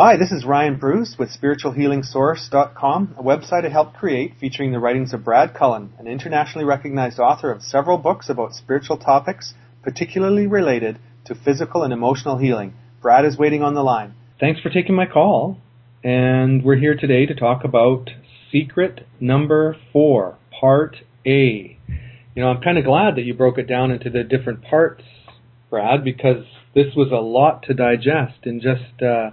Hi, this is Ryan Bruce with SpiritualHealingSource.com, a website I helped create featuring the writings of Brad Cullen, an internationally recognized author of several books about spiritual topics, particularly related to physical and emotional healing. Brad is waiting on the line. Thanks for taking my call, and we're here today to talk about Secret Number 4, Part A. You know, I'm kind of glad that you broke it down into the different parts, Brad, because this was a lot to digest in just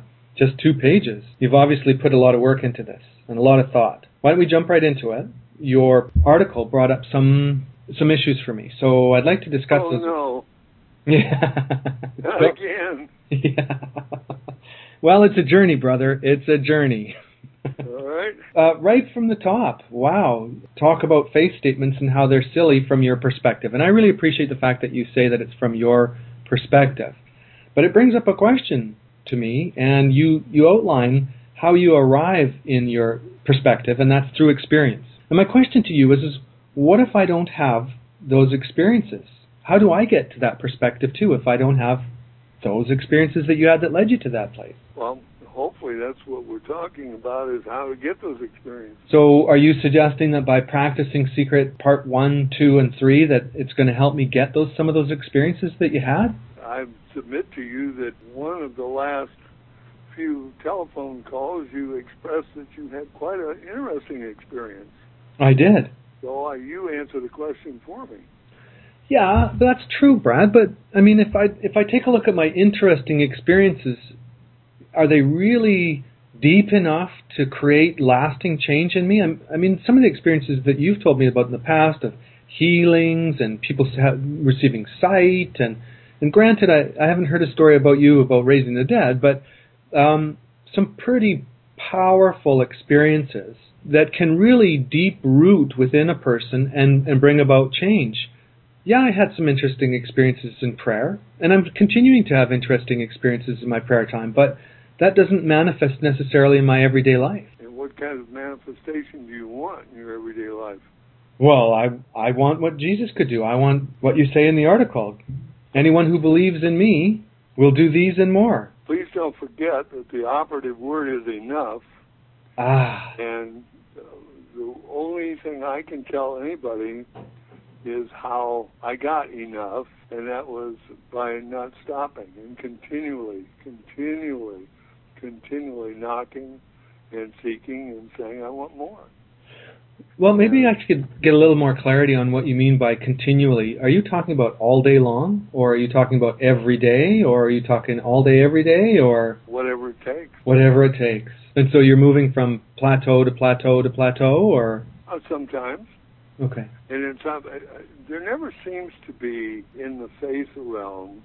2 pages. You've obviously put a lot of work into this and a lot of thought. Why don't we jump right into it? Your article brought up some issues for me, so I'd like to discuss this. Oh, no. Yeah. Not again. Yeah. Well, it's a journey, brother. It's a journey. All right. Right from the top, wow. Talk about faith statements and how they're silly from your perspective. And I really appreciate the fact that you say that it's from your perspective. But it brings up a question to me, and you outline how you arrive in your perspective, and that's through experience. And my question to you is what if I don't have those experiences? How do I get to that perspective too if I don't have those experiences that you had that led you to that place? Well, hopefully that's what we're talking about, is how to get those experiences. So are you suggesting that by practicing Secret Part 1, 2, and 3 that it's going to help me get some of those experiences that you had? I submit to you that one of the last few telephone calls you expressed that you had quite an interesting experience. I did. So you answer the question for me. Yeah, that's true, Brad. But I mean, if I take a look at my interesting experiences, are they really deep enough to create lasting change in me? I mean, some of the experiences that you've told me about in the past of healings and people receiving sight, and granted, I haven't heard a story about you about raising the dead, but some pretty powerful experiences that can really deep root within a person and bring about change. Yeah, I had some interesting experiences in prayer, and I'm continuing to have interesting experiences in my prayer time, but that doesn't manifest necessarily in my everyday life. And what kind of manifestation do you want in your everyday life? Well, I want what Jesus could do. I want what you say in the article. Anyone who believes in me will do these and more. Please don't forget that the operative word is enough. And the only thing I can tell anybody is how I got enough, and that was by not stopping and continually knocking and seeking and saying, I want more. Well, maybe I could get a little more clarity on what you mean by continually. Are you talking about all day long, or are you talking about every day, or are you talking all day, every day, or? Whatever it takes. Whatever it takes. And so you're moving from plateau to plateau to plateau, or? Sometimes. Okay. And there never seems to be in the faith realm,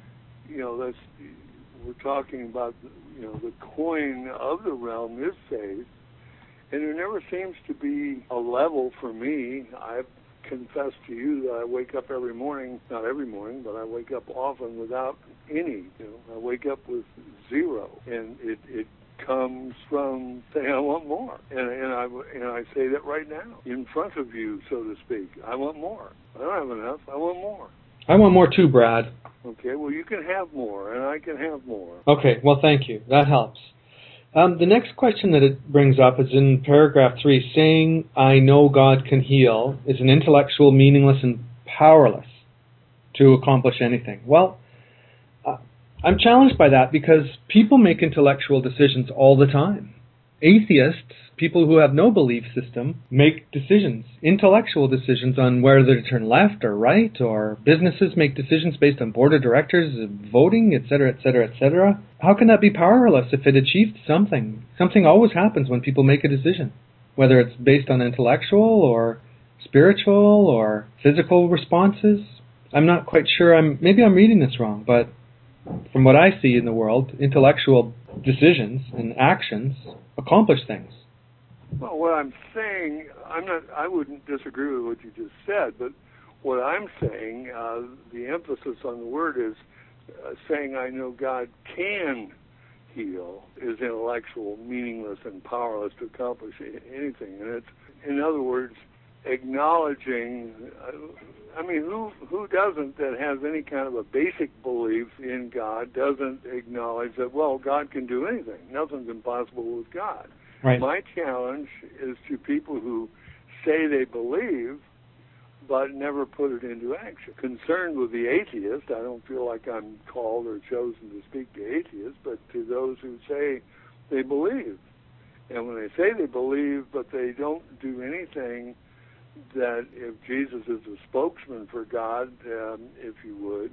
we're talking about, the coin of the realm is faith, and there never seems to be a level for me. I've confessed to you that I wake up every morning, not every morning, but I wake up often without any. I wake up with zero, and it comes from saying I want more, and I say that right now in front of you, so to speak. I want more. I don't have enough. I want more. I want more too, Brad. Okay, well, you can have more, and I can have more. Okay, well, thank you. That helps. The next question that it brings up is in paragraph 3, saying I know God can heal is an intellectual, meaningless, and powerless to accomplish anything. Well, I'm challenged by that because people make intellectual decisions all the time. Atheists, people who have no belief system, make decisions, intellectual decisions on whether to turn left or right, or businesses make decisions based on board of directors, voting, etc., etc., etc. How can that be powerless if it achieved something? Something always happens when people make a decision, whether it's based on intellectual or spiritual or physical responses. I'm not quite sure. Maybe I'm reading this wrong, but from what I see in the world, intellectual decisions and actions accomplish things. Well, what I'm saying, I wouldn't disagree with what you just said, but what I'm saying, the emphasis on the word is saying I know God can heal is intellectual, meaningless, and powerless to accomplish anything. And it's, in other words, acknowledging, I mean, who doesn't, that has any kind of a basic belief in God, doesn't acknowledge that, well, God can do anything. Nothing's impossible with God. Right. My challenge is to people who say they believe, but never put it into action. Concerned with the atheist, I don't feel like I'm called or chosen to speak to atheists, but to those who say they believe. And when they say they believe, but they don't do anything, that if Jesus is a spokesman for God, if you would,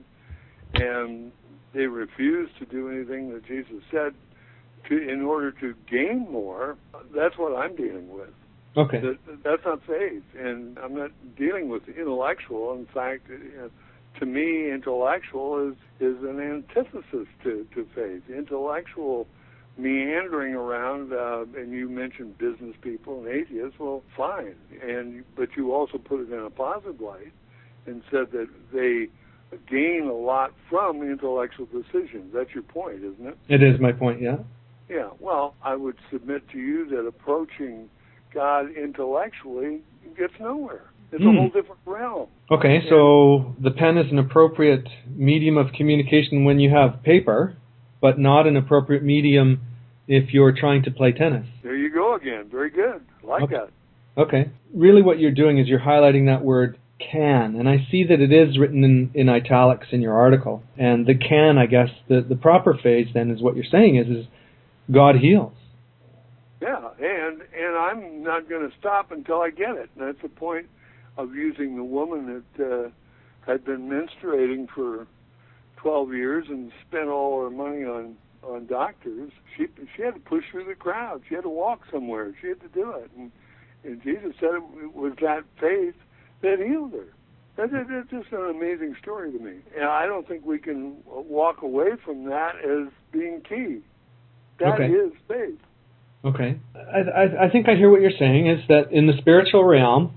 and they refuse to do anything that Jesus said in order to gain more, that's what I'm dealing with. Okay. That's not faith, and I'm not dealing with the intellectual. In fact, to me, intellectual is an antithesis to faith. Intellectual meandering around, and you mentioned business people and atheists. Well, fine, but you also put it in a positive light and said that they gain a lot from intellectual decisions. That's your point, isn't it? It is my point, yeah. Yeah. Well, I would submit to you that approaching God intellectually gets nowhere. It's a whole different realm. Okay, so the pen is an appropriate medium of communication when you have paper, but not an appropriate medium if you're trying to play tennis. There you go again. Very good. Like that. Okay. Really what you're doing is you're highlighting that word can, and I see that it is written in italics in your article. And the can, I guess, the proper phase then is what you're saying is God heals. Yeah, and I'm not going to stop until I get it. And that's the point of using the woman that had been menstruating for 12 years and spent all her money on doctors. She had to push through the crowd. She had to walk somewhere. She had to do it. And Jesus said it was that faith that healed her. That's just an amazing story to me. And I don't think we can walk away from that as being key. That is faith. Okay. I think I hear what you're saying is that in the spiritual realm,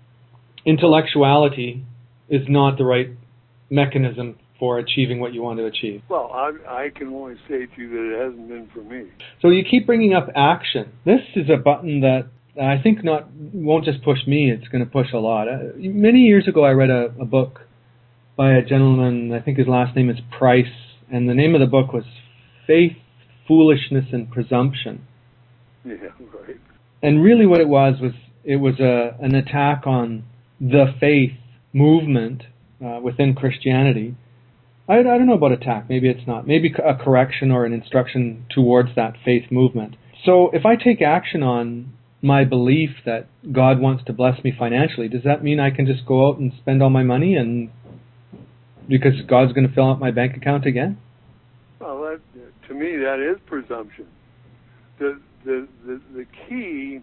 intellectuality is not the right mechanism for achieving what you want to achieve. Well, I can only say to you that it hasn't been for me. So you keep bringing up action. This is a button that I think won't just push me, it's going to push a lot. Many years ago I read a book by a gentleman, I think his last name is Price, and the name of the book was Faith, Foolishness, and Presumption. Yeah, right. And really what it was an attack on the faith movement within Christianity. I don't know about attack. Maybe it's not. Maybe a correction or an instruction towards that faith movement. So if I take action on my belief that God wants to bless me financially, does that mean I can just go out and spend all my money and because God's going to fill out my bank account again? Well, to me, that is presumption. The key,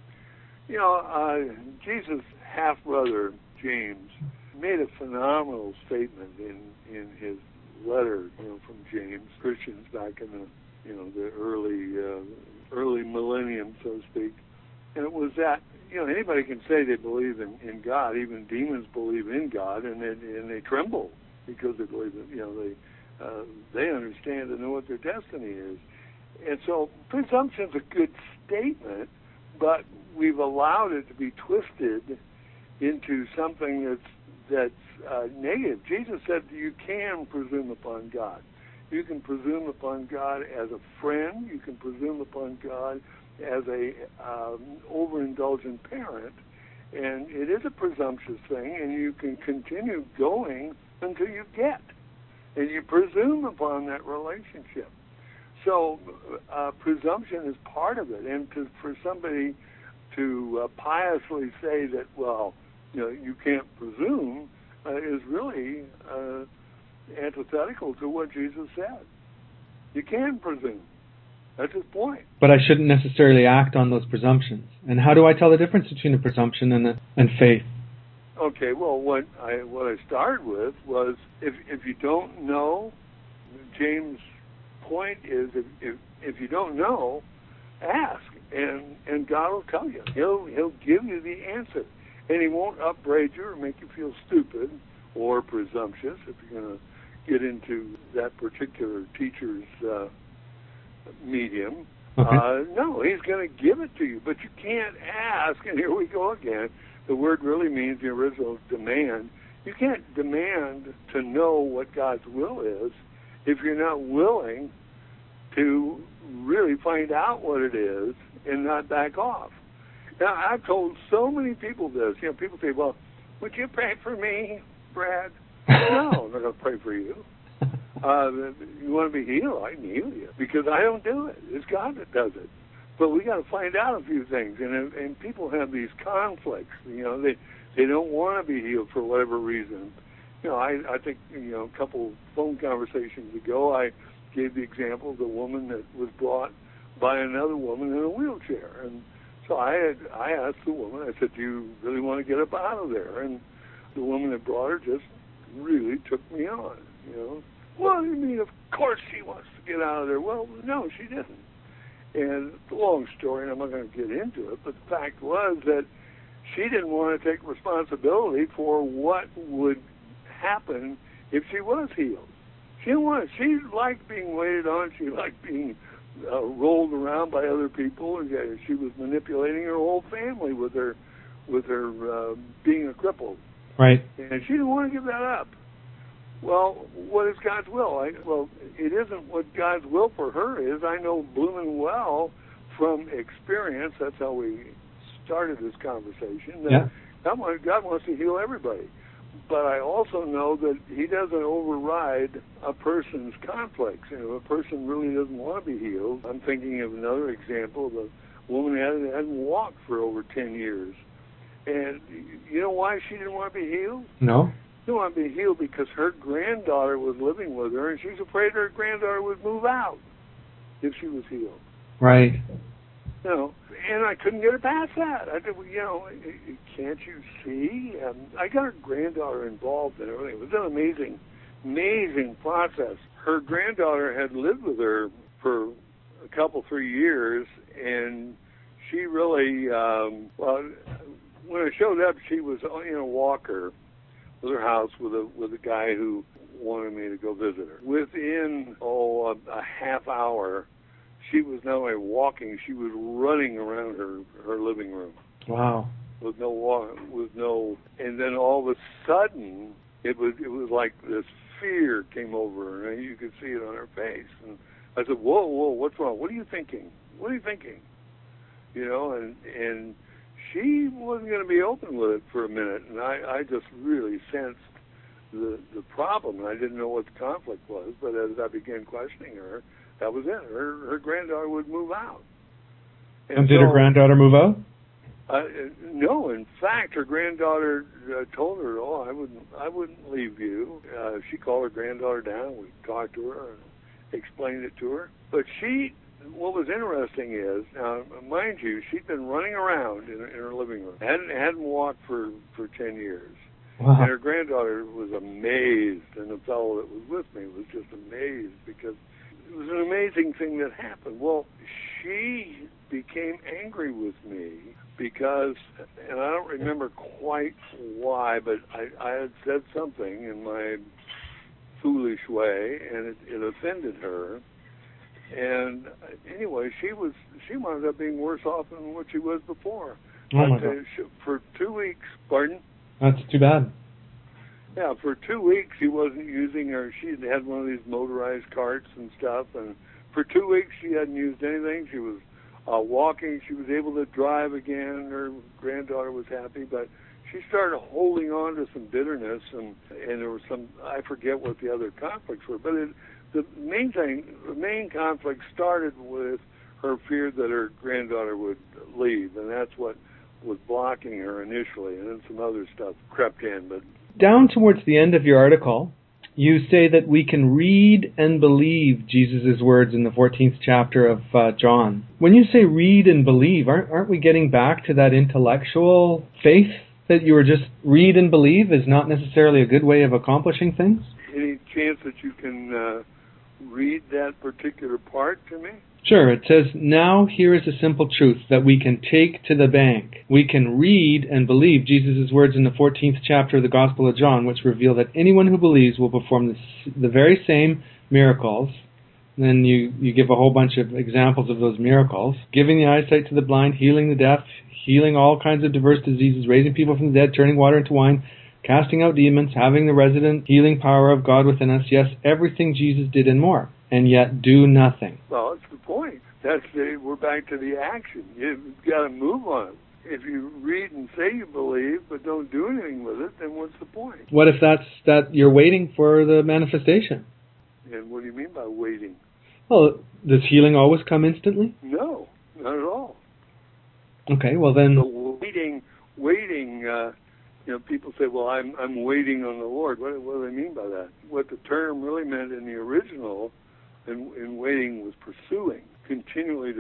Jesus' half-brother, James, made a phenomenal statement in his letter, from James, Christians back in the early millennium, so to speak. And it was that, anybody can say they believe in God, even demons believe in God, and they tremble because they believe that, they understand and know what their destiny is. And so presumption's a good statement, but we've allowed it to be twisted into something that's negative. Jesus said you can presume upon God. You can presume upon God as a friend. You can presume upon God as a overindulgent parent. And it is a presumptuous thing, and you can continue going until you get. And you presume upon that relationship. So presumption is part of it. And for somebody to piously say that, well, you can't presume, is really antithetical to what Jesus said. You can presume. That's his point. But I shouldn't necessarily act on those presumptions. And how do I tell the difference between a presumption and faith? Okay, well, what I started with was if you don't know, James' point is if you don't know, ask, and God will tell you. He'll give you the answer, and he won't upbraid you or make you feel stupid or presumptuous if you're going to get into that particular teacher's medium. Okay. No, he's going to give it to you, but you can't ask, and here we go again, the word really means, the original, demand. You can't demand to know what God's will is if you're not willing to really find out what it is and not back off. Now, I've told so many people this. You know, people say, well, would you pray for me, Brad? No, I'm not going to pray for you. You want to be healed? I can heal you. Because I don't do it. It's God that does it. But we got to find out a few things. And people have these conflicts. You know, they don't want to be healed for whatever reason. You know, I think, you know, a couple phone conversations ago, I gave the example of the woman that was brought by another woman in a wheelchair. And so I asked the woman, I said, do you really want to get up out of there? And the woman that brought her just really took me on, you know. Well, you mean, of course she wants to get out of there. Well, no, she didn't. And it's a long story, and I'm not going to get into it, but the fact was that she didn't want to take responsibility for what would happen if she was healed. She liked being waited on. She liked being rolled around by other people, and she was manipulating her whole family with her being a cripple. Right. And she didn't want to give that up. Well, what is God's will? Well, it isn't what God's will for her is. I know blooming well from experience, that's how we started this conversation, that God wants to heal everybody. But I also know that he doesn't override a person's conflicts. You know, if a person really doesn't want to be healed, I'm thinking of another example of a woman who hadn't walked for over 10 years. And you know why she didn't want to be healed? No. She didn't want to be healed because her granddaughter was living with her, and she's afraid her granddaughter would move out if she was healed. Right. You know, and I couldn't get her past that. I said, well, you know, can't you see? I got her granddaughter involved in everything. It was an amazing, amazing process. Her granddaughter had lived with her for a couple, 3 years, and she really, well, when I showed up, she was in a walker with her house with a guy who wanted me to go visit her. Within, a half hour, she was not only walking, she was running around her living room. Wow. With no, and then all of a sudden, it was like this fear came over her, and you could see it on her face. And I said, whoa, what's wrong? What are you thinking? What are you thinking? You know, and she wasn't going to be open with it for a minute, and I just really sensed the problem, and I didn't know what the conflict was, but as I began questioning her, that was it. Her granddaughter would move out. And did her granddaughter move out? No, in fact, her granddaughter told her, I wouldn't leave you. She called her granddaughter down, we talked to her and explained it to her. But what was interesting is, now, mind you, she'd been running around in her living room, hadn't walked for 10 years. Wow. And her granddaughter was amazed, and the fellow that was with me was just amazed because it was an amazing thing that happened. Well, she became angry with me because, and I don't remember quite why, but I had said something in my foolish way, and it offended her. And anyway, she wound up being worse off than what she was before. Oh my God. For 2 weeks, pardon? That's too bad. Yeah, for 2 weeks she wasn't using her. She had one of these motorized carts and stuff, and for 2 weeks she hadn't used anything. She was walking. She was able to drive again. Her granddaughter was happy, but she started holding on to some bitterness, and there was some, I forget what the other conflicts were, but the main conflict started with her fear that her granddaughter would leave, and that's what was blocking her initially, and then some other stuff crept in. But down towards the end of your article, you say that we can read and believe Jesus' words in the 14th chapter of John. When you say read and believe, aren't we getting back to that intellectual faith that you were just read and believe is not necessarily a good way of accomplishing things? Any chance that you can read that particular part to me? Sure. It says, now here is a simple truth that we can take to the bank. We can read and believe Jesus' words in the 14th chapter of the Gospel of John, which reveal that anyone who believes will perform the very same miracles Then you give a whole bunch of examples of those miracles. Giving the eyesight to the blind, healing the deaf, healing all kinds of diverse diseases, raising people from the dead, turning water into wine, casting out demons, having the resident healing power of God within us. Yes, everything Jesus did and more. And yet do nothing. Well, that's the point. We're back to the action. You've got to move on it. If you read and say you believe but don't do anything with it, then what's the point? What if that's that you're waiting for the manifestation? And what do you mean by waiting? Well, does healing always come instantly? No, not at all. Okay, well then... So waiting, people say, well, I'm waiting on the Lord. What do they mean by that? What the term really meant in the original in waiting was pursuing, continually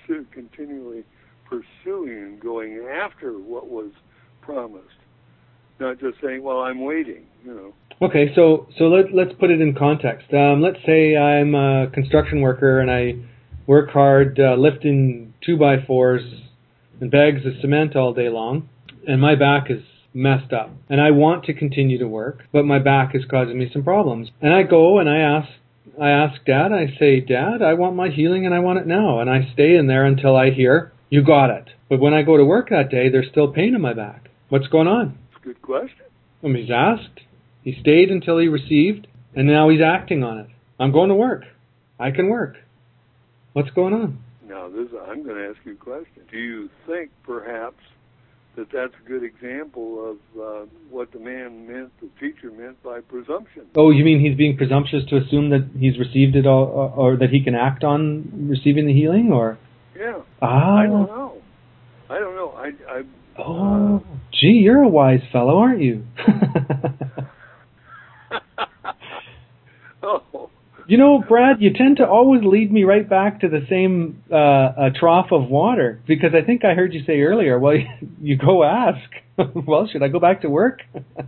pursuing and going after what was promised. Not just saying, well, I'm waiting, Okay, so let's put it in context. Let's say I'm a construction worker and I work hard lifting 2x4s and bags of cement all day long, and my back is messed up. And I want to continue to work, but my back is causing me some problems. And I go and I ask Dad, I say, Dad, I want my healing and I want it now. And I stay in there until I hear, you got it. But when I go to work that day, there's still pain in my back. What's going on? That's a good question. He's asked. He stayed until he received, and now he's acting on it. I'm going to work. I can work. What's going on? Now, I'm going to ask you a question. Do you think, perhaps, that's a good example of what the teacher meant by presumption? Oh, you mean he's being presumptuous to assume that he's received it all, or that he can act on receiving the healing, or? Yeah. Ah. I don't know. Gee, you're a wise fellow, aren't you? Oh. You know, Brad, you tend to always lead me right back to the same trough of water, because I think I heard you say earlier, well, you go ask. Well, should I go back to work?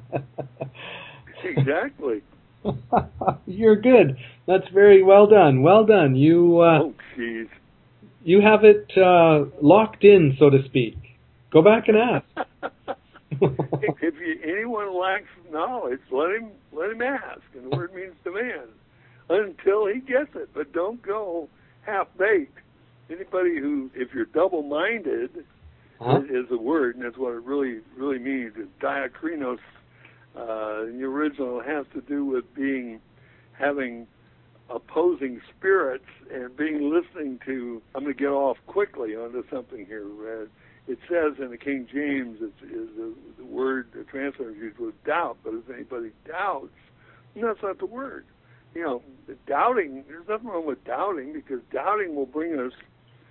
Exactly. You're good. That's very well done. Well done. You you have it locked in, so to speak. Go back and ask. If anyone lacks knowledge, let him ask, and the word means demand, until he gets it. But don't go half-baked. Anybody if you're double-minded, is the word, and that's what it really means. Diakrinos, in the original, has to do with having opposing spirits and listening to. I'm going to get off quickly onto something here. It says in the King James, the word the translators used was doubt, but if anybody doubts, that's not the word. Doubting, there's nothing wrong with doubting, because doubting will bring us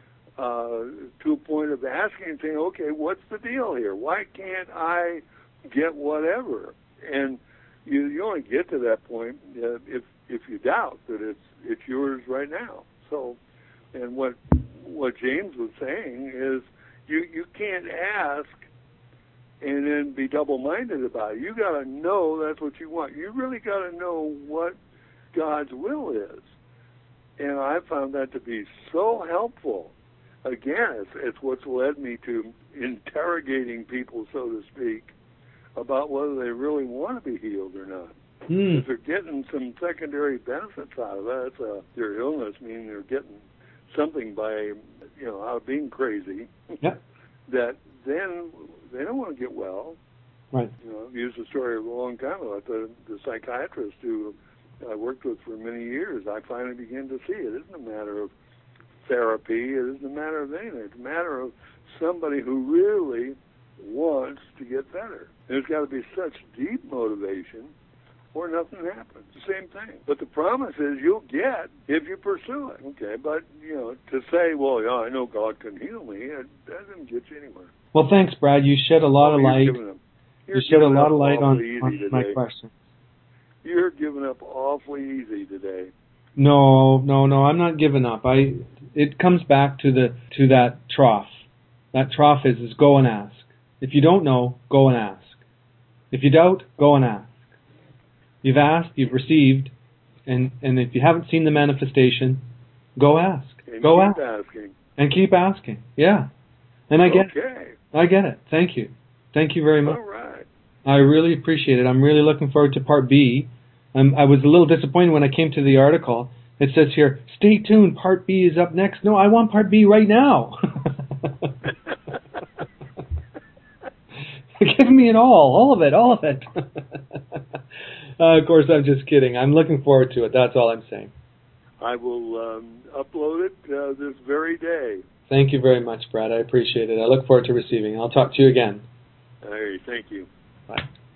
to a point of asking and saying, okay, what's the deal here? Why can't I get whatever? And you only get to that point if you doubt that it's yours right now. So, and what James was saying is, you can't ask and then be double-minded about it. You got to know that's what you want. You really got to know what God's will is. And I found that to be so helpful. Again, it's what's led me to interrogating people, so to speak, about whether they really want to be healed or not. If they're getting some secondary benefits out of it, their illness, meaning they're getting something by, out of being crazy, that then they don't want to get well. Right. I've used the story a long time about the psychiatrist who I worked with for many years. I finally began to see it isn't a matter of therapy. It isn't a matter of anything. It's a matter of somebody who really wants to get better. There's got to be such deep motivation, or nothing happens. The same thing. But the promise is you'll get if you pursue it. Okay, but, to say, well, yeah, I know God can heal me, that doesn't get you anywhere. Well, thanks, Brad. You shed a lot of light. You shed a lot of light on my question. You're giving up awfully easy today. No, I'm not giving up. It comes back to that trough. That trough is go and ask. If you don't know, go and ask. If you doubt, go and ask. You've asked, you've received, and if you haven't seen the manifestation, go ask. And go keep ask. Asking. And keep asking. Yeah. And I get it. I get it. Thank you. Thank you very much. All right. I really appreciate it. I'm really looking forward to part B. I was a little disappointed when I came to the article It says here, stay tuned, Part B is up next. No, I want Part B right now. Give me it all of it. Of course, I'm just kidding. I'm looking forward to it. That's all I'm saying. I will upload it this very day. Thank you very much, Brad. I appreciate it. I look forward to receiving it. I'll talk to you again. Hey, thank you. Bye.